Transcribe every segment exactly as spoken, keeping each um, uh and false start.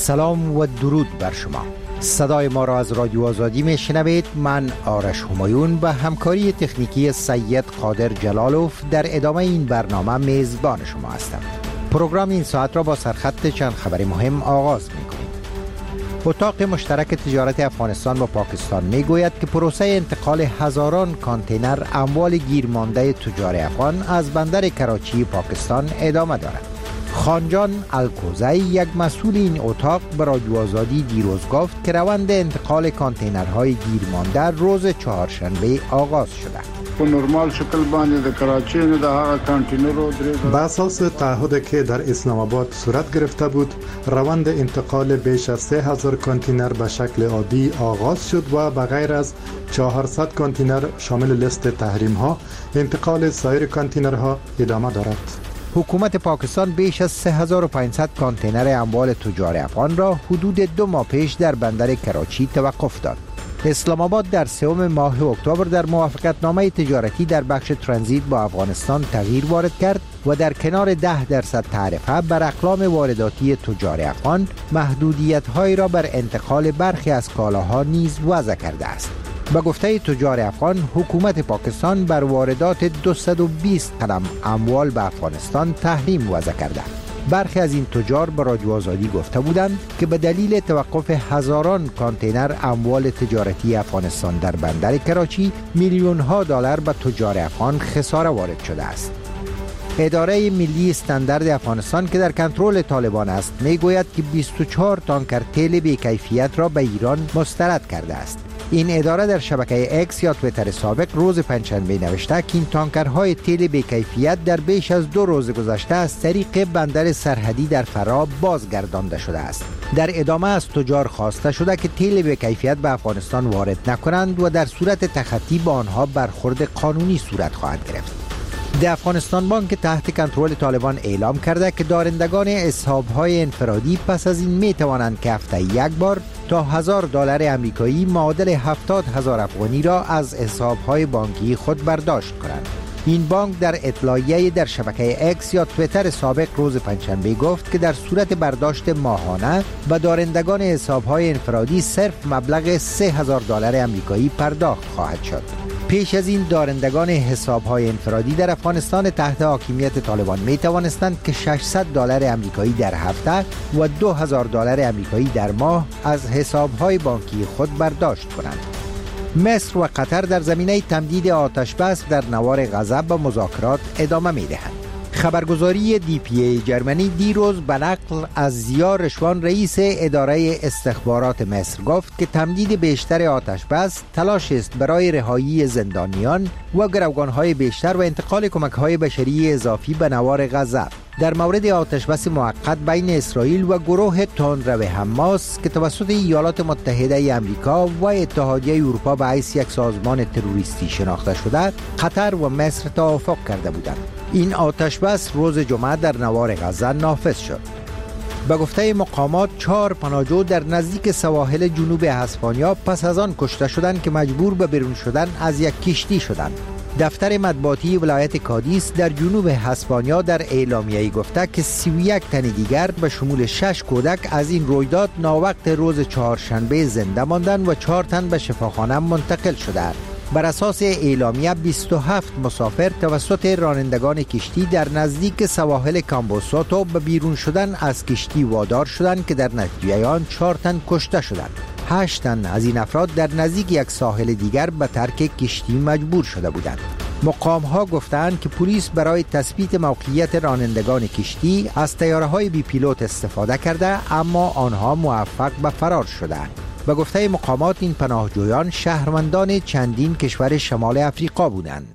سلام و درود بر شما. صدای ما را از رادیو آزادی میشنوید. من آرش همایون و همکاری تکنیکی سید قادر جلالوف در ادامه این برنامه میزبان شما هستم. پروگرام این ساعت را با سرخط چند خبر مهم آغاز می‌کنیم. اتاق مشترک تجارت افغانستان و پاکستان میگوید که پروسه انتقال هزاران کانتینر اموال گیرمانده تجار افغان از بندر کراچی پاکستان ادامه دارد. خانجان الکوزی، یک مسئول این اتاق، به رادیو آزادی دیروز گفت که روند انتقال کانتینرهای گیرمانده روز چهارشنبه آغاز شده. په نورمال شکل باندې د کراچۍ نه د هغه کانتینرو درې به اساس تعهدی که در اسلام آباد صورت گرفته بود، روند انتقال بیش از سه هزار کانتینر به شکل عادی آغاز شد و به غیر از چهارصد کانتینر شامل لیست تحریم ها، انتقال سایر کانتینرها ادامه دارد. حکومت پاکستان بیش از سه هزار و پانصد کانتینر اموال تجار افغان را حدود دو ماه پیش در بندر کراچی توقف داد. اسلام آباد در سوم ماه اکتبر در موافقتنامه تجارتی در بخش ترانزیت با افغانستان تغییر وارد کرد و در کنار ده درصد تعرفه بر اقلام وارداتی تجار افغان، محدودیت‌هایی را بر انتقال برخی از کالاها نیز وضع کرده است. به گفته تجار افغان، حکومت پاکستان بر واردات دویست و بیست قلم اموال به افغانستان تحریم وضع کرده. برخی از این تجار به رادیو آزادی گفته بودند که به دلیل توقف هزاران کانتینر اموال تجارتی افغانستان در بندر کراچی، میلیون ها دلار به تجار افغان خساره وارد شده است. اداره ملی استاندارد افغانستان که در کنترل طالبان است میگوید که بیست و چهار تانکر تیل بی‌کیفیت را به ایران مسترد کرده است. این اداره در شبکه اکس یا تویتر سابق روز پنجشنبه نوشته که این تانکرهای تیل بی‌کیفیت در بیش از دو روز گذشته از طریق بندر سرحدی در فرا بازگردانده شده است. در ادامه از تجار خواسته شده که تیل بی‌کیفیت به افغانستان وارد نکنند و در صورت تخطی با آنها برخورد قانونی صورت خواهد گرفت. د افغانستان بانک تحت کنترل طالبان اعلام کرده که دارندگان حساب‌های انفرادی پس از این می توانند که هفته یک بار تا هزار دلار آمریکایی معادل هفتاد هزار افغانی را از حساب‌های بانکی خود برداشت کنند. این بانک در اطلاعیه در شبکه اکس یا تویتر سابق روز پنجشنبه گفت که در صورت برداشت ماهانه به دارندگان حساب‌های انفرادی صرف مبلغ سه هزار دلار آمریکایی پرداخت خواهد شد. پیش از این دارندگان حساب‌های انفرادی در افغانستان تحت حاکمیت طالبان می توانستند که ششصد دلار آمریکایی در هفته و دو هزار دلار آمریکایی در ماه از حساب‌های بانکی خود برداشت کنند. مصر و قطر در زمینه تمدید آتش بس در نوار غزه به مذاکرات ادامه می دهند. خبرگزاری دی پی ای جرمنی دیروز به نقل از ضیا رشوان رئیس اداره استخبارات مصر گفت که تمدید بیشتر آتش بس تلاش است برای رهایی زندانیان و گروگان‌های بیشتر و انتقال کمک‌های بشری اضافی به نوار غزه. در مورد آتش بس موقت بین اسرائیل و گروه تندرو حماس که توسط ایالات متحده آمریکا و اتحادیه اروپا به حیث یک سازمان تروریستی شناخته شده، قطر و مصر توافق کرده بودند. این آتش بس روز جمعه در نوار غزه نافذ شد. به گفته مقامات، چهار پناهجو در نزدیک سواحل جنوب اسپانیا پس از آن کشته شدند که مجبور به بیرون شدن از یک کشتی شدند. دفتر مطبوعاتی ولایت کادیس در جنوب اسپانیا در اعلامیه‌ای گفته که سی و یک تن دیگر به شمول شش کودک از این رویداد ناوقت روز چهارشنبه زنده ماندند و چهار تن به شفاخانه منتقل شدند. بر اساس اعلامیه بیست و هفت مسافر توسط رانندگان کشتی در نزدیک سواحل کامبوساتو به بیرون شدن از کشتی وادار شدند که در نتیجه آن چهار تن کشته شدند. هشت تن از این افراد در نزدیک یک ساحل دیگر به ترک کشتی مجبور شده بودند. مقام ها گفتند که پلیس برای تثبیت موقعیت رانندگان کشتی از طیاره‌های بی پیلوت استفاده کرده، اما آنها موفق به فرار شدند. به گفته مقامات این پناهجویان شهروندان چندین کشور شمال افریقا بودند.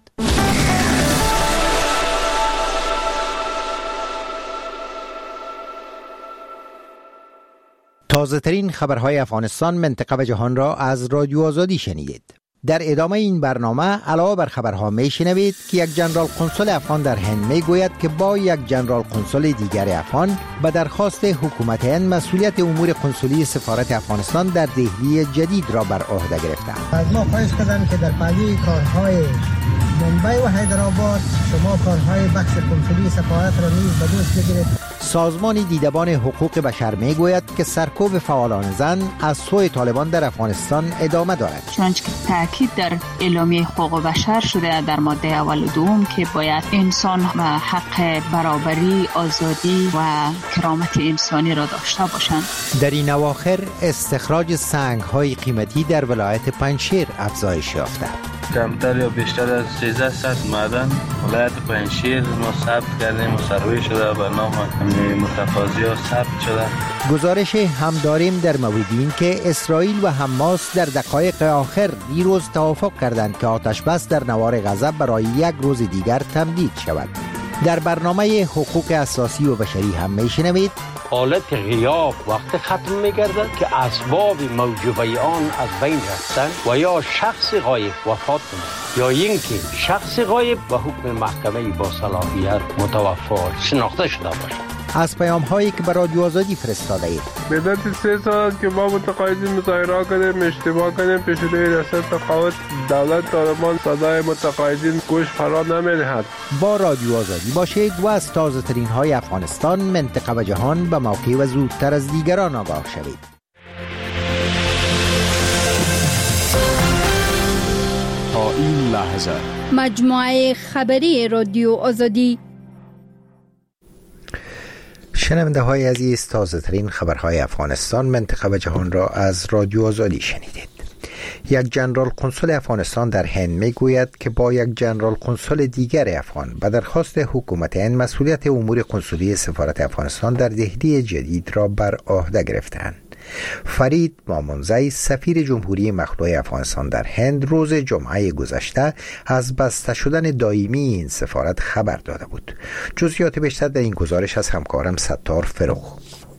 تازه ترین خبرهای افغانستان، منطقه و جهان را از رادیو آزادی شنیدید. در ادامه این برنامه علاوه بر خبرها میشنوید که یک جنرال قنصل افغان در هند میگوید که با یک جنرال قنصل دیگر افغان به درخواست حکومت هند مسئولیت امور قنصلی سفارت افغانستان در دهلی جدید را بر عهده گرفتند. از ما خواهش کردند که در پهلوی کارهای ممبئی و حیدرآباد شما کارهای بخش قنصلی سفارت را نیز به دوست بگیرید سازمان دیدبان حقوق بشر می گوید که سرکوب فعالان زن از سوی طالبان در افغانستان ادامه دارد. چنانچه که تاکید در اعلامیه حقوق بشر شده در ماده اول و دوم که باید انسان و حق برابری، آزادی و کرامت انسانی را داشته باشند. در این اواخر استخراج سنگ‌های قیمتی در ولایت پنجشیر افزایش یافته. کمتر یا بیشتر از سیزده صد معدن ولایت پنجشیر ما ثبت کردیم و سروی شده به نام متقاضی ها ثبت شده. گزارش هم داریم در مورد این که اسرائیل و حماس در دقایق آخر دیروز توافق کردند که آتش بس در نوار غزه برای یک روز دیگر تمدید شود. در برنامه حقوق اساسی و بشری هم میشنوید حالت غیاب وقت ختم می‌گردد که اسباب موجوده آن از بین رفتن و یا شخص غایب وفات کند یا اینکه شخص غایب و حکم محکمه با صلاحیت متوفی شناخته شده باشد. از پیام هایی که به رادیو آزادی فرستاده اید. مدت سه سال که ما متقاعدین مظاهره کردیم، اشتباه کردیم، پیش روی رسد تقاعد دولت طالبان صدای متقاعدین گوش فرا نمی‌دهد. با رادیو آزادی باشید و از تازه ترین های افغانستان، منطقه و جهان به موقع و زودتر از دیگران آگاه شوید. تا این لحظه مجموعه خبری رادیو آزادی. شنونده های عزیز، تازه ترین خبرهای افغانستان، منطقه و جهان را از رادیو آزادی شنیدید. یک جنرال کنسول افغانستان در هند می گوید که با یک جنرال کنسول دیگر افغان به درخواست حکومت هند مسئولیت امور کنسولی سفارت افغانستان در دهلی جدید را بر عهده گرفتند. فرید مامونزی سفیر جمهوری مخلوع افغانستان در هند روز جمعه گذشته از بسته شدن دائمی این سفارت خبر داده بود. جزئیات بیشتر در این گزارش از همکارم ستار فروغ.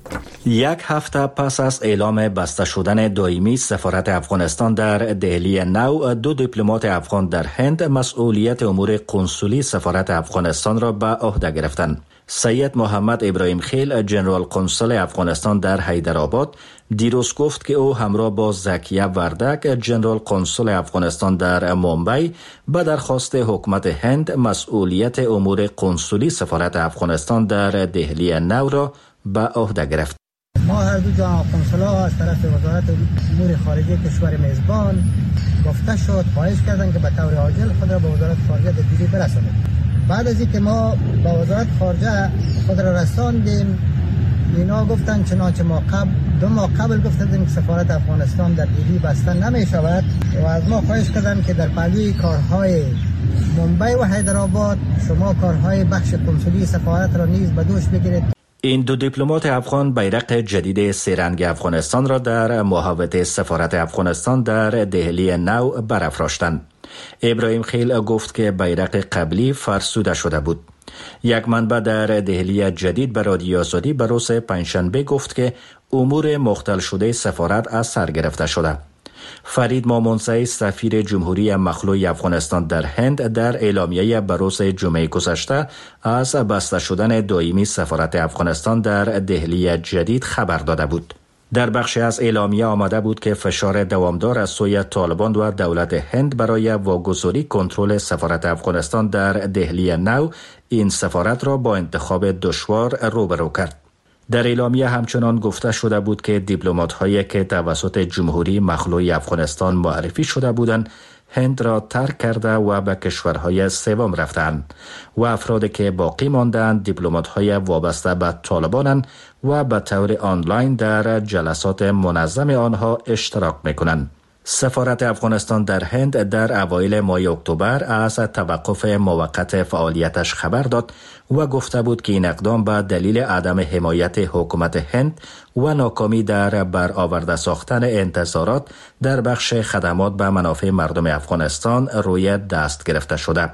یک هفته پس از اعلام بسته شدن دائمی سفارت افغانستان در دهلی نو، دو دیپلمات افغان در هند مسئولیت امور کنسولی سفارت افغانستان را به عهده گرفتند. سید محمد ابراهیم خیل، جنرال کنسول افغانستان در حیدرآباد، دیروز گفت که او همراه با زکیه وردک، جنرال کنسول افغانستان در مومبای، به درخواست حکومت هند مسئولیت امور کنسولی سفارت افغانستان در دهلی نو را به عهده گرفت. ما هر دو جنرال کنسول‌ها از طرف وزارت امور خارجه کشور میزبان گفته شد، خواهش کردند که به طور عاجل خود را به وزارت خارجه دهلی برسانید. بعد از اینکه ما با وزارت خارجه خود را رساندیم، اینا گفتن چنانچه ما قبل دو ماه قبل گفتن که سفارت افغانستان در دهلی بسته نمی شود و از ما خواهش کردن که در پهلوی کارهای مومبای و حیدرآباد شما کارهای بخش کنسولی سفارت را نیز به دوش بگیرید. این دو دیپلمات افغان بیرق جدید سه رنگ افغانستان را در محوطه سفارت افغانستان در دهلی نو برافراشتند. ابراهیم خیل گفت که بیرق قبلی فرسوده شده بود. یک منبع در دهلی جدید به رادیو آزادی به روز پنجشنبه گفت که امور مختل شده سفارت از سر گرفته شده. فرید مامونزی سفیر جمهوری مخلوع افغانستان در هند در اعلامیه به روز جمعه گذشته از بسته شدن دائمی سفارت افغانستان در دهلی جدید خبر داده بود. در بخشی از اعلامیه آمده بود که فشار دوامدار از سوی طالبان و دولت هند برای واگذاری کنترل سفارت افغانستان در دهلی نو این سفارت را با انتخاب دشوار روبرو کرد. در اعلامیه همچنان گفته شده بود که دیپلمات‌هایی که توسط جمهوری مخلوع افغانستان معرفی شده بودند هند را ترک کرده و به کشورهای سوم رفتند و افرادی که باقی ماندند دیپلمات‌های وابسته به طالبانند و به طور آنلاین در جلسات منظم آنها اشتراک می‌کنند. سفارت افغانستان در هند در اوایل ماه اکتبر از توقف موقت فعالیتش خبر داد و گفته بود که این اقدام به دلیل عدم حمایت حکومت هند و ناکامی در برآورده ساختن انتظارات در بخش خدمات به منافع مردم افغانستان روی دست گرفته شده.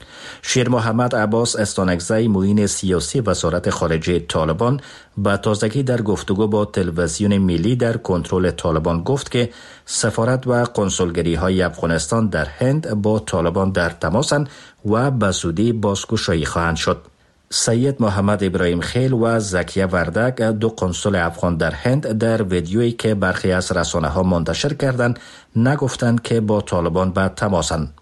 شیر محمد عباس استانکزی، معین سیاسی وزارت خارجه طالبان، به تازگی در گفتگو با تلویزیون ملی در کنترل طالبان گفت که سفارت و کنسولگری های افغانستان در هند با طالبان در تماسند و به زودی بازگشایی خواهند شد. سید محمد ابراهیم خیل و زکیه وردک، دو کنسول افغان در هند، در ویدیویی که برخی از رسانه‌ها منتشر کردند نگفتند که با طالبان به تماسند.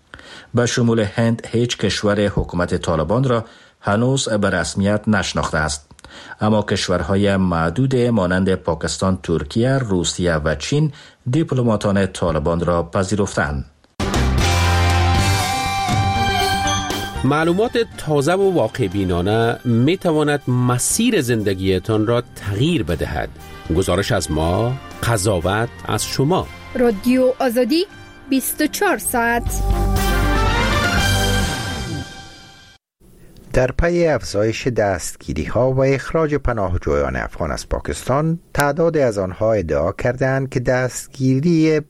به شمول هند هیچ کشور حکومت طالبان را هنوز به رسمیت نشناخته است. اما کشورهای معدود مانند پاکستان، ترکیه، روسیه و چین دیپلماتان طالبان را پذیرفتند. معلومات تازه و واقع بینانه می تواند مسیر زندگیتان را تغییر بدهد. گزارش از ما، قضاوت از شما. رادیو آزادی بیست و چهار ساعت. در پی افزایش دستگیری ها و اخراج پناهجویان افغان از پاکستان، تعداد از آنها ادعا کردند که دستگیری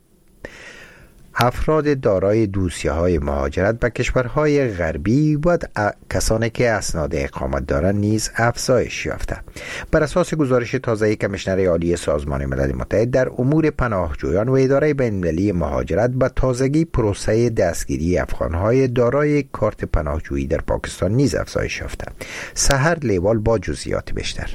افراد دارای دوسیه های مهاجرت به کشورهای غربی و کسانی که اسناد اقامت دارند نیز افزایش یافته. بر اساس گزارش تازه کمیشنر عالی سازمان ملل متحد در امور پناهجویان و اداره بین‌المللی مهاجرت، به تازگی پروسه دستگیری افغانهای دارای کارت پناهجویی در پاکستان نیز افزایش یافته. سحر لیوال با جزئیات بیشتر.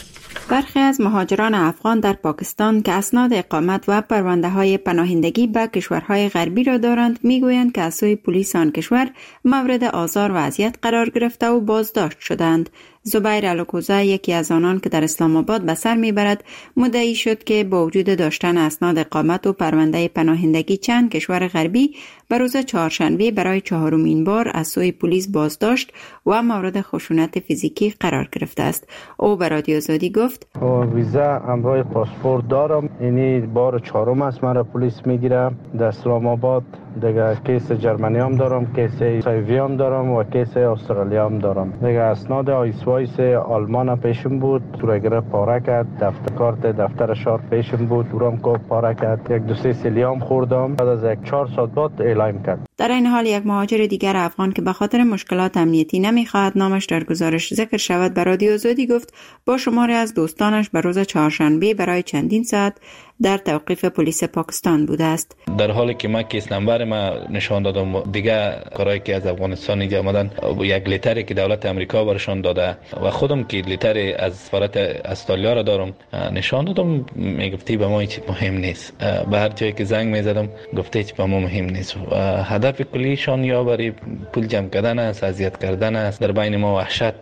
برخی از مهاجران افغان در پاکستان که اسناد اقامت و پرونده‌های پناهندگی به کشورهای غربی را دارند، میگویند که از سوی پلیس آن کشور مورد آزار و اذیت قرار گرفته و بازداشت شدند. زبیر الوکوزه، یکی از آنان که در اسلام آباد به سر میبرد، مدعی شد که با وجود داشتن اسناد اقامت و پرونده پناهندگی چند کشور غربی، به روز چهارشنبه برای چهارمین بار از سوی پلیس بازداشت و مورد خشونت فیزیکی قرار گرفته است. او به رادیو آزادی گفت: ویزا همراه پاسپورت دارم، اینی بار چهارم است مرا پلیس میگیره. در اسلام آباد دیگه کیس جرمنی هم دارم، کیس سایوی هم دارم و کیس استرالیا هم دارم. دیگه اسناد آیسوایس آلمان پیشم بود، تورگره پاره کرد. دفتر کارت دفتر شهر پیشم بود، اورم کو پاره کرد. یک دو سه سلیام خوردم، بعد از یک چهار ساعت بعد اعلام کرد. در این حال یک مهاجر دیگر افغان که به خاطر مشکلات امنیتی نمیخواهد نامش در گزارش ذکر شود، به رادیو آزادی گفت با شماری از دوستانش به روز چهارشنبه برای چندین ساعت در توقیف پلیس پاکستان بوده است. در حالی که من کیس نمبر ما نشان دادم، دیگه کارایی که از افغانستان اینجا آمدن، یک لتری که دولت امریکا برشان داده و خودم که لتری از سفارت استرالیا را دارم نشان دادم، میگفتی به ما هیچ مهم نیست. به هر جایی که زنگ میزدم گفته هیچ به ما مهم نیست. و هدف کلیشان یا برای پول جمع کردن است، اذیت کردن است، در بین ما وحشت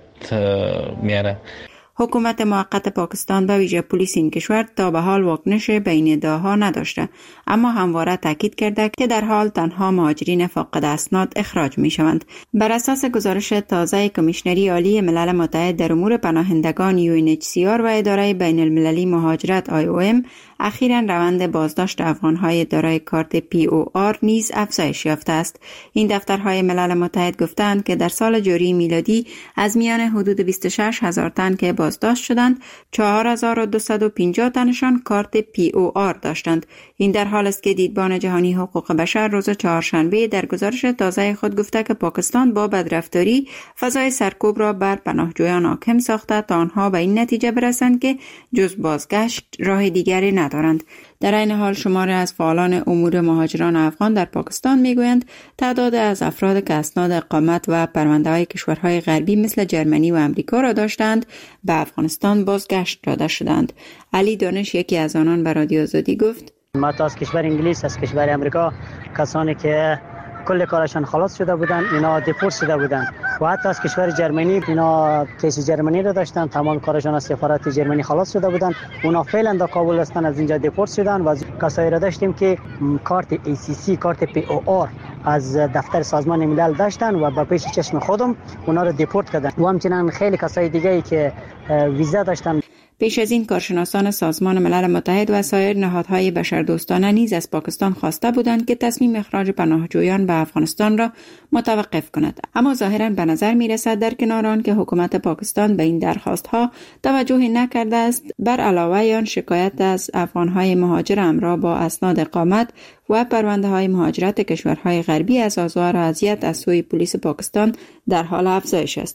میاره. حکومت موقت پاکستان به ویژه پلیس این کشور تا به حال واکنش به این ادعاها نداشته، اما همواره تاکید کرده که در حال تنها مهاجرین فاقد اسناد اخراج می شوند. بر اساس گزارش تازه کمیشنری عالی ملل متحد در امور پناهندگان یو ان اچ سی آر و اداره بین المللی مهاجرت آی او ام، اخیراً روند بازداشت افغانهای دارای کارت پی او آر نیز افزایش یافته است. این دفترهای ملل متحد گفتند که در سال جاری میلادی از میان حدود بیست و شش هزار تن که بازداشت شدند، چهار هزار و دویست و پنجاه تنشان کارت پی او آر داشتند. این در حال است که دیدبان جهانی حقوق بشر روز چهارشنبه در گزارش تازه خود گفته که پاکستان با بدرفتاری فضای سرکوب را بر پناهجویان حاکم ساخته تا آنها به این نتیجه برسند که جز بازگشت راه دیگری ندارند. در این حال شماری از فعالان امور مهاجران افغان در پاکستان میگویند تعداد از افراد که اسناد اقامت و پرونده‌های کشورهای غربی مثل جرمنی و امریکا را داشتند به افغانستان بازگشت داده شدند. علی دانش، یکی از آنان، به رادیو آزادی گفت: ما از کشور انگلیس، از کشور امریکا، کسانی که کل کارشان خلاص شده بودند اینا دیپورت شده بودند و حتی از کشور جرمنی اینا کیس جرمنی را داشتن، تمام کارشان از سفارت جرمنی خلاص شده بودند، اونا فعلا در کابل هستن، از اینجا دیپورت شدن. و کسایی را داشتیم که کارت ای سی سی، کارت پی او آر از دفتر سازمان ملل داشتن و با پیش چشم خودم اونا را دیپورت کردن. و همچنین خیلی کسای دیگه ای که ویزا داشتن. پیش از این کارشناسان سازمان ملل متحد و سایر نهادهای بشردوستانه نیز از پاکستان خواسته بودند که تصمیم اخراج پناهجویان به افغانستان را متوقف کند، اما ظاهراً به نظر می رسد در کنار آن که حکومت پاکستان به این درخواست ها توجه نکرده است، بر علاوه آن شکایت از افغانهای مهاجر همراه با اسناد اقامت و پرونده های مهاجرت کشورهای غربی از آزار و اذیت از سوی پلیس پاکستان در حال افزایش است.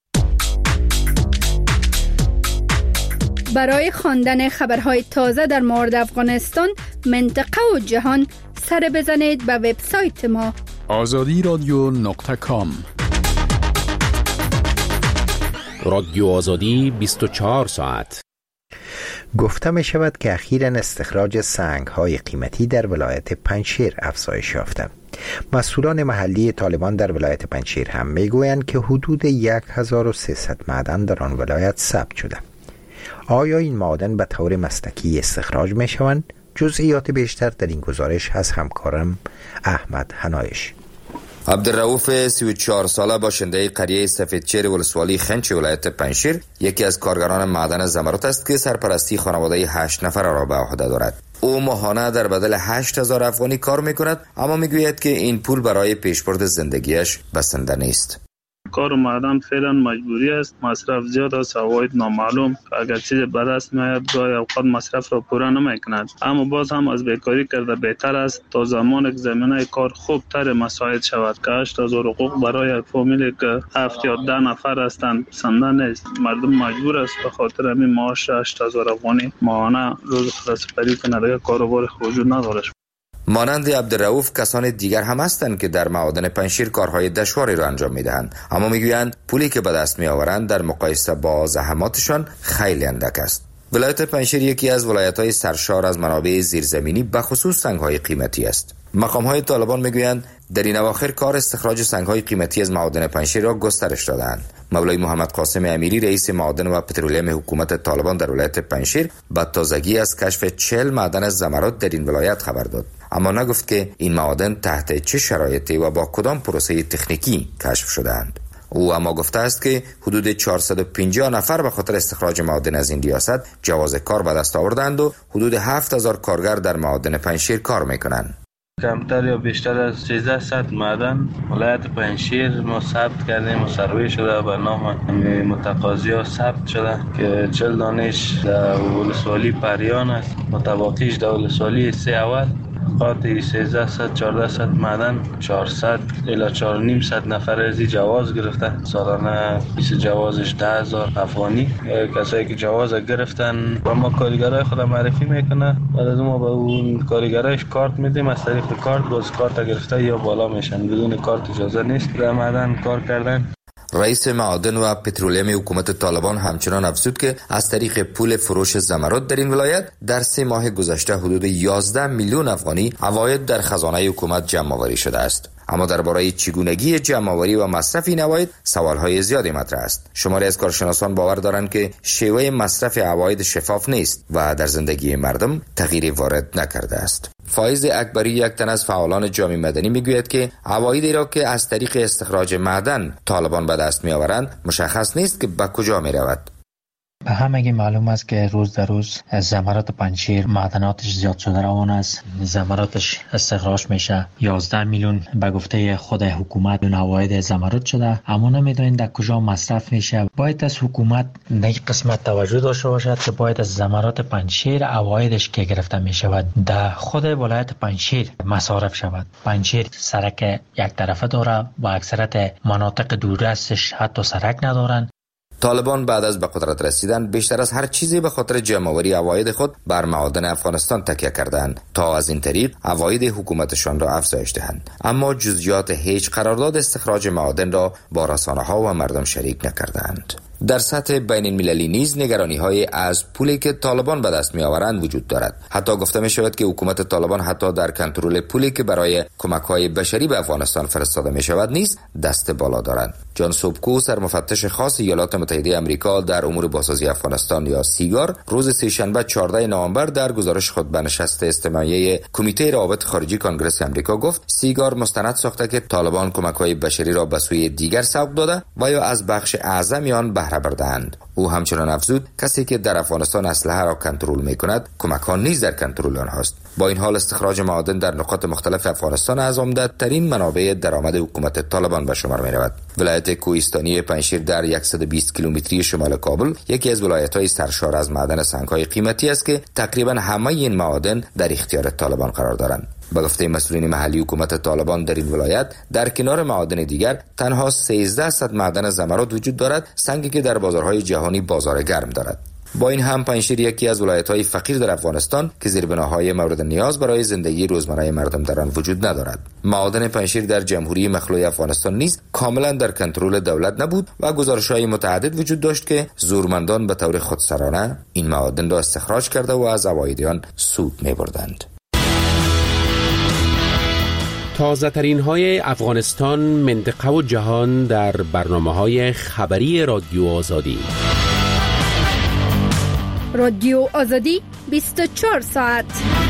برای خواندن خبرهای تازه در مورد افغانستان، منطقه و جهان، سر بزنید به وبسایت ما آزادی رادیو نقطه کام. رادیو آزادی بیست و چهار ساعت. گفته می شود که اخیراً استخراج سنگ‌های قیمتی در ولایت پنجشیر افزایش یافته. مسئولان محلی طالبان در ولایت پنجشیر هم می گویند که حدود هزار و سیصد معدن در آن ولایت ثبت شده. آیا این معادن به طور مسلکی استخراج می شوند؟ جزئیات بیشتر در این گزارش از همکارم احمد حنایش. عبدالرؤوف سی و چهار ساله باشنده قریه سفیدچیر ولسوالی خنچ ولایت پنجشیر یکی از کارگران معدن زمرد است که سرپرستی خانواده هشت نفر را به عهده دارد. او ماهانه در بدل هشت هزار افغانی کار میکند، اما میگوید که این پول برای پیشبرد زندگیش بسنده نیست. کار معدن فعلا مجبوری است، مصرف زیاد است، فواید نامعلوم، اگر چیز به دست میاد گاهی اوقات مصرف را پوره نمیکند، اما باز هم از بیکاری کرده بهتر است تا زمان که زمینه کار خوب تر مساعد شود که هشت هزار حقوق برای یک فامیلی که هفت یا ده نفر هستند بسنده نیست. مردم مجبور است به خاطر همین معاش هشت هزار افغانی ماهانه روز خود سپری کنه، دیگه کاروبار وجود نداره. مانند عبدالرؤوف کسان دیگر هم هستند که در معادن پنجشیر کارهای دشواری را انجام میدهند، اما میگویند پولی که به دست میآورند در مقایسه با زحماتشان خیلی اندک است. ولایت پنجشیر یکی از ولایت‌های سرشار از منابع زیرزمینی به خصوص سنگ‌های قیمتی است. مقام‌های طالبان میگویند در این اواخر کار استخراج سنگ‌های قیمتی از معادن پنجشیر را گسترش دادند. مولای محمد قاسم امیری رئیس معادن و پترولیم حکومت طالبان در ولایت پنجشیر به تازگی از کشف چهل معدن زمرد در این ولایت خبر داد، اما نگفت که این معادن تحت چه شرایطی و با کدام پروسه تکنیکی کشف شده‌اند. او اما گفته است که حدود چهارصد و پنجاه نفر به خاطر استخراج معادن از این ریاست جواز کار به دست آوردند و حدود هفت هزار کارگر در معادن پنجشیر کار میکنند. کمتر یا بیشتر از سیزده معدن ولایت پنجشیر ما ثبت کردیم و سروی شده به نام متقاضی ها ثبت شده که چهل دانش در ولسوالی پریان است، متباقیش در ولسوالی سه اول قاطی سیزده صد چهارده صد معدن چهارصد الی چهار و نیم صد نفر از جواز گرفته، سالانه بیست جوازش ده هزار افغانی. کسایی که جواز گرفتن و ما کارگرای خود معرفی میکنه، بعد از ما به اون کارگرایش کارت میدیم، از طریق کارت باز کارت گرفته یا بالا میشن، بدون کارت اجازه نیست در معدن کار کردن. رئیس معادن و پترولیم حکومت طالبان همچنان افزود که از طریق پول فروش زمرد در این ولایت در سه ماه گذشته حدود یازده میلیون افغانی عواید در خزانه حکومت جمع آوری شده است. اما درباره چگونگی جمع آوری و مصرف این عواید سوال‌های زیادی مطرح است. شماری از کارشناسان باور دارند که شیوه مصرف عواید شفاف نیست و در زندگی مردم تغییری وارد نکرده است. فایز اکبری یک تن از فعالان جامعه مدنی میگوید که عوایدی را که از طریق استخراج معدن طالبان به دست میآورند مشخص نیست که به کجا میرود. به همگی معلوم است که روز در روز زمرد پنجشیر معدناتش زیاد شده روان است. زمراتش استخراج میشه. یازده میلیون به گفته خود حکومت عواید زمرد شده، اما نمیدونید در کجا مصرف میشه. باید از حکومت این قسمت توجه داشته باشد که باید از زمرد پنجشیر عوایدش که گرفته میشود در خود ولایت پنجشیر مصارف شود. پنجشیر سرک یک طرفه داره و اکثرت مناطق دوردستش حتی سرک ندارند. طالبان بعد از به قدرت رسیدن بیشتر از هر چیزی به خاطر جمع‌آوری عواید خود بر معادن افغانستان تکیه کردند تا از این طریق عواید حکومتشان را افزایش دهند، اما جزئیات هیچ قرارداد استخراج معادن را با رسانه‌ها و مردم شریک نکردند. در سطح بین المللی نیز نگرانی‌های از پولی که طالبان به دست می‌آورند وجود دارد. حتی گفته می‌شود که حکومت طالبان حتی در کنترل پولی که برای کمک‌های بشری به افغانستان فرستاده می‌شود نیز دست بالا دارند. جان سوبکو، سرمفتش خاص ایالات متحده آمریکا در امور بازسازی افغانستان یا سیگار، روز سه‌شنبه چهاردهم نوامبر در گزارش خود به نشست اجتماعی کمیته روابط خارجی کنگره آمریکا گفت سیگار مستند ساخته که طالبان کمک‌های بشری را به سوی دیگر سوق داده و یا از بخش اعظمی آن بهره برده‌اند. او همچنان افزود کسی که در افغانستان اسلحه را کنترل می‌کند کمک‌ها نیز در کنترل آنهاست. با این حال استخراج معادن در نقاط مختلف افغانستان از عمده‌ترین منابع درآمد حکومت طالبان به شمار می‌رود. ولایت کوهستانی پنجشیر در صد و بیست کیلومتری شمال کابل یکی از ولایت‌های سرشار از معدن سنگ‌های قیمتی است که تقریباً همه این معادن در اختیار طالبان قرار دارند. به گفته مسئولین محلی حکومت طالبان در این ولایت در کنار معادن دیگر تنها سیزده صد معدن زمرد وجود دارد، سنگی که در بازارهای جهانی بازار گرم دارد. با این هم پنجشیر یکی از ولایت‌های فقیر در افغانستان که زیربناهای مورد نیاز برای زندگی روزمره مردم در آن وجود ندارد. معادن پنجشیر در جمهوری مخلوع افغانستان نیز کاملا در کنترل دولت نبود و گزارش‌های متعدد وجود داشت که زورمندان به طور خودسرانه این معادن را استخراج کرده و از عواید آن سود می‌بردند. تازه ترین های افغانستان، منطقه و جهان در برنامه های خبری رادیو آزادی. رادیو آزادی بیست و چهار ساعت.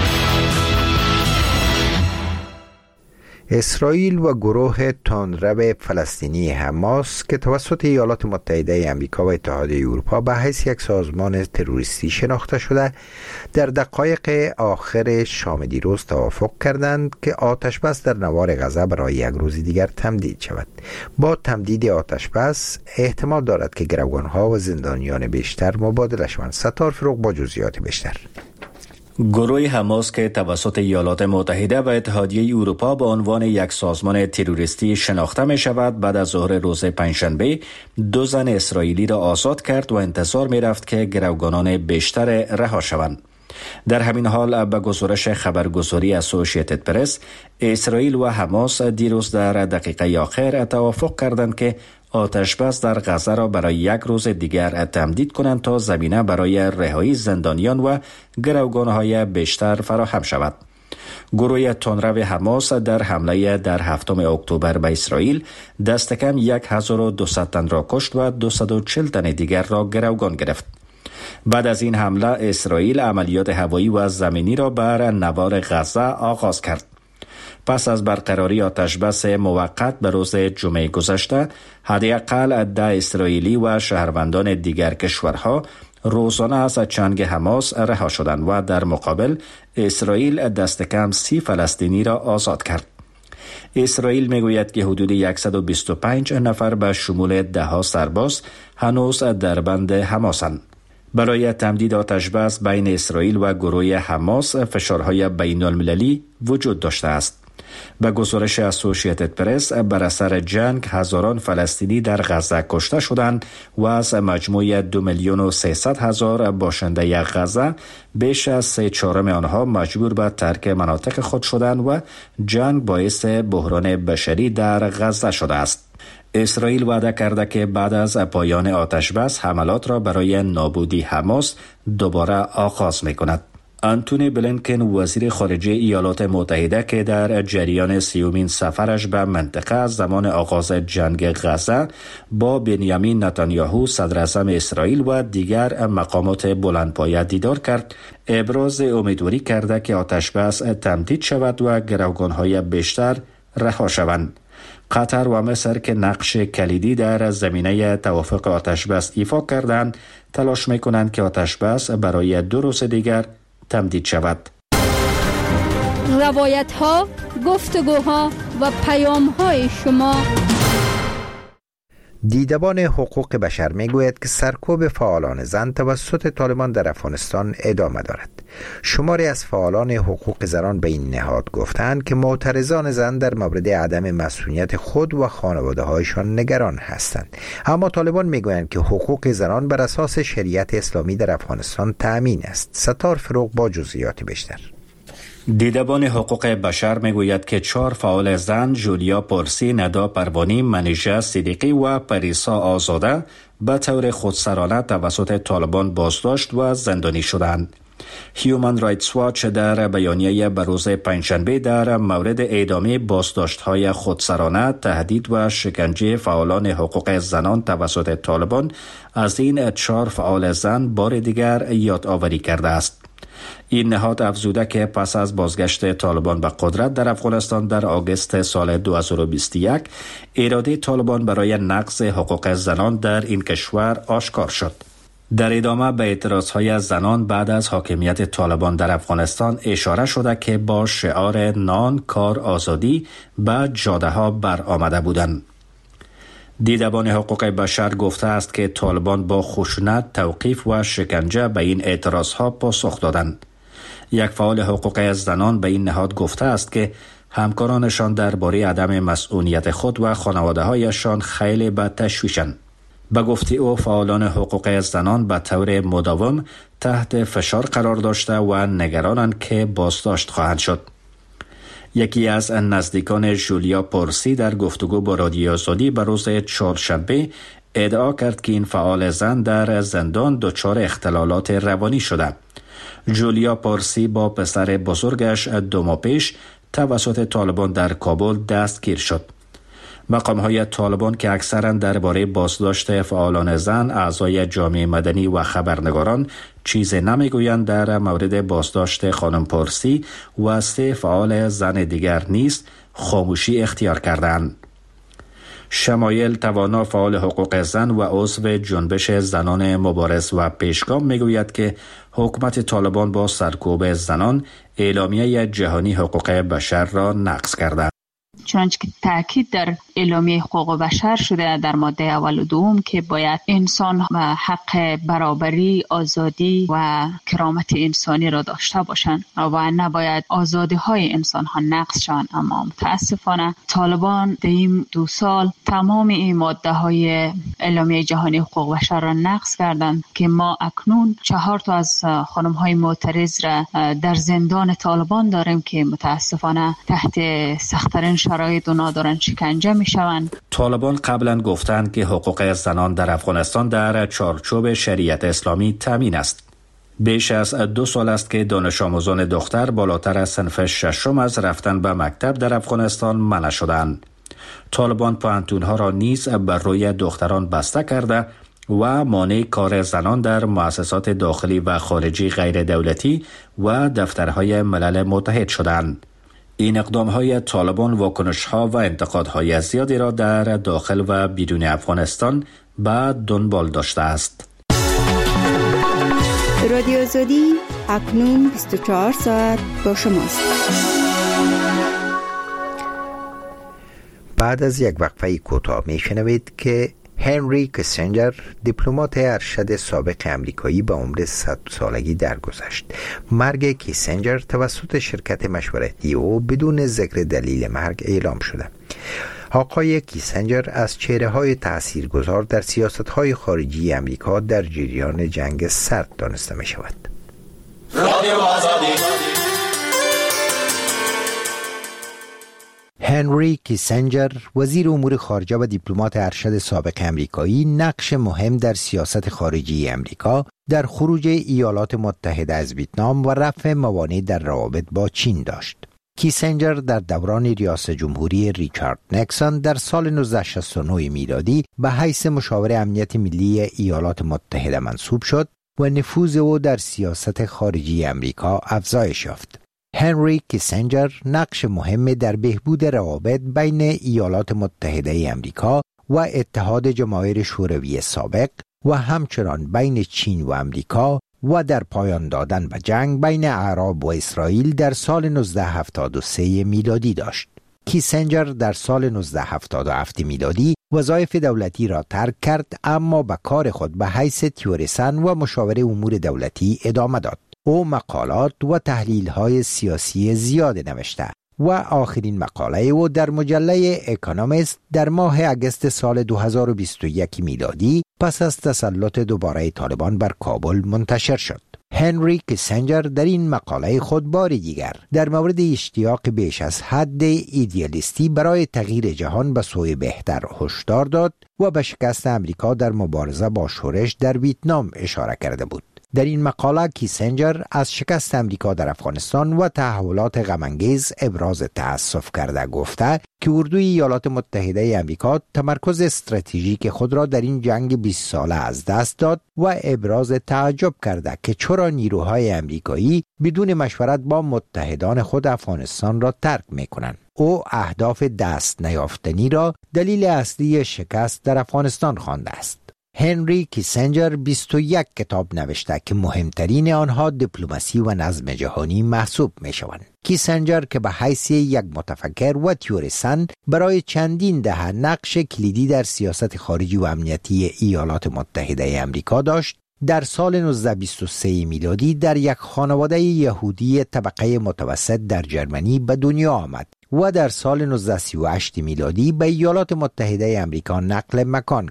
اسرائیل و گروه تندرو فلسطینی حماس که توسط ایالات متحده آمریکا و اتحادیه اروپا به حیث یک سازمان تروریستی شناخته شده، در دقایق آخر شام دیروز توافق کردند که آتش بس در نوار غزه برای یک روز دیگر تمدید شود. با تمدید آتش بس احتمال دارد که گروگانها و زندانیان بیشتر مبادله شوند. ستار فروغ با جزئیات بیشتر. گروه حماس که توسط ایالات متحده و اتحادیه اروپا به عنوان یک سازمان تروریستی شناخته می شود، بعد از ظهر روز پنجشنبه دو زن اسرائیلی را آزاد کرد و انتظار می رفت که گروگانان بیشتر رها شوند. در همین حال به گزارش خبرگزاری اسوسییتد پرس، اسرائیل و حماس دیروز در دقیقه آخر توافق کردند که آتش بس در غزه را برای یک روز دیگر تمدید کنند تا زمینه برای رهایی زندانیان و گروگانهای بیشتر فراهم شود. گروه تندرو حماس در حمله در هفتم اکتبر به اسرائیل دست کم هزار و دویست تن را کشت و دویست و چهل تن دیگر را گروگان گرفت. بعد از این حمله اسرائیل عملیات هوایی و زمینی را بر نوار غزه آغاز کرد. پس از برقراری آتش بس موقت به روز جمعه گذشته، حداقل ده اسرائیلی و شهروندان دیگر کشورها روزانه از چنگ حماس رها شدند و در مقابل اسرائیل دست کم سی فلسطینی را آزاد کرد. اسرائیل میگوید که حدود صد و بیست و پنج نفر به شمول ده ها سرباز هنوز در بند حماسند. برای تمدید آتش بس بین اسرائیل و گروه حماس فشارهای بین المللی وجود داشته است. به گزارش اسوسییتد پرس، بر اثر جنگ هزاران فلسطینی در غزه کشته شدند و از مجموع دو میلیون و سیصد هزار باشنده غزه بیش از سه چهارم آنها مجبور به ترک مناطق خود شدند و جنگ باعث بحران بشری در غزه شده است. اسرائیل وعده کرده که بعد از پایان آتش بس حملات را برای نابودی حماس دوباره آغاز می‌کند. آنتونی بلینکن، وزیر خارجه ایالات متحده که در جریان سیومین سفرش به منطقه از زمان آغاز جنگ غزه با بنیامین نتانیاهو صدر اعظم اسرائیل و دیگر مقامات بلندپایه دیدار کرد، ابراز امیدواری کرده که آتش بس تمدید شود و گروگانهای بیشتر رها شوند. قطر و مصر که نقش کلیدی در زمینه توافق آتش بس ایفا کردند، تلاش می‌کنند که آتش بس برای دو روز دیگر تمدید شود. روایت ها، گفتگوها و پیام های شما. دیدبان حقوق بشر میگوید که سرکوب فعالان زن توسط طالبان در افغانستان ادامه دارد. شماری از فعالان حقوق زنان به این نهاد گفتند که معترضان زن در مورد عدم مسئولیت خود و خانواده هایشان نگران هستند، اما طالبان میگویند که حقوق زنان بر اساس شریعت اسلامی در افغانستان تأمین است. ستار فروغ با جزئیات بیشتر. دیدبان حقوق بشر میگوید که چهار فعال زن، جولیا پارسی، ندا پروانی، منیژه صدیقی و پریسا آزاده به طور خودسرانه توسط طالبان بازداشت و زندانی شدند. هیومن رایتس واچ در بیانیه به روز پنجشنبه در مورد اعدام بازداشت‌های خودسرانه، تهدید و شکنجه فعالان حقوق زنان توسط طالبان از این چهار فعال زن بار دیگر یادآوری کرده است. این نهاد افزوده که پس از بازگشت طالبان به قدرت در افغانستان در آگوست سال دو هزار و بیست و یک، اراده طالبان برای نقض حقوق زنان در این کشور آشکار شد. در ادامه به اعتراضهای زنان بعد از حاکمیت طالبان در افغانستان اشاره شده که با شعار نان، کار، آزادی به جاده ها بر آمده بودند. دیدبان حقوق بشر گفته است که طالبان با خشونت، توقیف و شکنجه به این اعتراضها پاسخ دادند. یک فعال حقوق زنان به این نهاد گفته است که همکارانشان درباره عدم مسئولیت خود و خانواده‌هایشان خیلی به تشویشند. به گفته او فعالان حقوق زنان به طور مداوم تحت فشار قرار داشته و نگرانند که بازداشت خواهند شد. یکی از نزدیکان جولیا پورسی در گفتگو با رادیو آزادی به روز چهارشنبه ادعا کرد که این فعال زن در زندان دچار اختلالات روانی شده. جولیا پورسی با پسر بزرگش دو ماه پیش توسط طالبان در کابل دستگیر شد. مقام‌های طالبان که اکثراً درباره بازداشت فعالان زن، اعضای جامعه مدنی و خبرنگاران چیزی نمیگویند در مورد بازداشت خانم پورسی و سه فعال زن دیگر نیز خاموشی اختیار کردند. شمایل توانا فعال حقوق زن و عضو جنبش زنان مبارز و پیشگام میگوید که حکومت طالبان با سرکوب زنان اعلامیه جهانی حقوق بشر را نقض کرده. چنانچه که تاکید در اعلامیه حقوق بشر شده در ماده اول و دوم که باید انسان و حق برابری، آزادی و کرامت انسانی را داشته باشند و نباید آزادی های انسان ها نقض شوند. اما متاسفانه طالبان در این دو سال تمام این ماده های اعلامیه جهانی حقوق بشر را نقض کردند که ما اکنون چهار تا از خانم های معترض را در زندان طالبان داریم که متاسفانه تحت سخت‌ترین شرایط اونا دارن شکنجه میشوند. طالبان قبلا گفتند که حقوق زنان در افغانستان در چارچوب شریعت اسلامی تامین است. بیش از دو سال است که دانش آموزان دختر بالاتر از صنف ششم از رفتن به مکتب در افغانستان منع شدند. طالبان پوهنتون‌ها را نیز بر روی دختران بسته کرده و مانع کار زنان در مؤسسات داخلی و خارجی غیر دولتی و دفترهای ملل متحد شدند. این اقدام‌های طالبان واکنش‌ها و انتقادهای زیادی را در داخل و بیرون افغانستان به دنبال داشته است. رادیو آزادی اکنون بیست و چهار ساعت با شماست. بعد از یک وقفه کوتاه میشنوید که هنری کیسینجر، دیپلمات ارشد سابق آمریکایی به عمر صد سالگی درگذشت. مرگ کیسینجر توسط شرکت مشورتی او بدون ذکر دلیل مرگ اعلام شده. آقای کیسینجر از چهره‌های تاثیرگذار در سیاست‌های خارجی آمریکا در جریان جنگ سرد دانسته می‌شود. رادیو آزادی. هنری کیسینجر، وزیر امور خارجه و دیپلمات ارشد سابق آمریکایی، نقش مهم در سیاست خارجی آمریکا در خروج ایالات متحده از ویتنام و رفع موانع در روابط با چین داشت. کیسینجر در دوران ریاست جمهوری ریچارد نیکسون در سال نوزده صد و شصت و نه میلادی به حیث مشاور امنیت ملی ایالات متحده منصوب شد و نفوذ او در سیاست خارجی آمریکا افزایش یافت. هنری کیسینجر نقش مهم در بهبود روابط بین ایالات متحده آمریکا و اتحاد جماهیر شوروی سابق و همچنان بین چین و آمریکا و در پایان دادن به جنگ بین اعراب و اسرائیل در سال نوزده هفتاد و سه میلادی داشت. کیسینجر در سال نوزده هفتاد و هفت میلادی وظایف دولتی را ترک کرد، اما به کار خود به حیث تئوریسن و مشاور امور دولتی ادامه داد. او مقالات و تحلیل‌های سیاسی زیاد نوشته و آخرین مقاله او در مجله اکونومیست در ماه اگست سال دو هزار و بیست و یک میلادی پس از تسلط دوباره طالبان بر کابل منتشر شد. هنری کیسینجر در این مقاله خود بار دیگر در مورد اشتیاق بیش از حد ایدئالیستی برای تغییر جهان به سوی بهتر هشدار داد و به شکست امریکا در مبارزه با شورش در ویتنام اشاره کرده بود. در این مقاله کیسینجر از شکست امریکا در افغانستان و تحولات غم‌انگیز ابراز تأسف کرده، گفته که اردوی ایالات متحده امریکا تمرکز استراتژیک خود را در این جنگ بیست ساله از دست داد و ابراز تعجب کرده که چرا نیروهای امریکایی بدون مشورت با متحدان خود افغانستان را ترک می‌کنند. او اهداف دست نیافتنی را دلیل اصلی شکست در افغانستان خوانده است. هنری کیسینجر بیست و یک کتاب نوشته که مهمترین آنها دیپلماسی و نظم جهانی محسوب می شوند. کیسینجر که به حیث یک متفکر و تئوریسن برای چندین دهه نقش کلیدی در سیاست خارجی و امنیتی ایالات متحده آمریکا داشت، در سال نوزده بیست و سه میلادی در یک خانواده یهودی طبقه متوسط در جرمنی به دنیا آمد و در سال نوزده سی و هشت میلادی به ایالات متحده آمریکا نقل مکان کرد.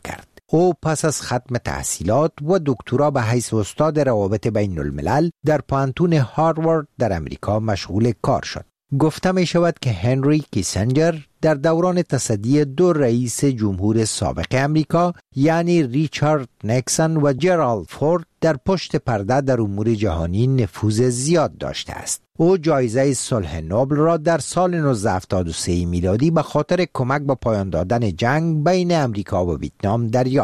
او پس از ختم تحصیلات و دکترا به حیث استاد روابط بین الملل در پانتون هاروارد در امریکا مشغول کار شد. گفته می شود که هنری کیسنجر در دوران تصدی دو رئیس جمهور سابق امریکا یعنی ریچارد نیکسون و جرالد فورد در پشت پرده در امور جهانی نفوذ زیاد داشته است. او جایزه صلح نوبل را در سال نوزده هفتاد و سه میلادی به خاطر کمک به پایان دادن جنگ بین امریکا و ویتنام دریافت.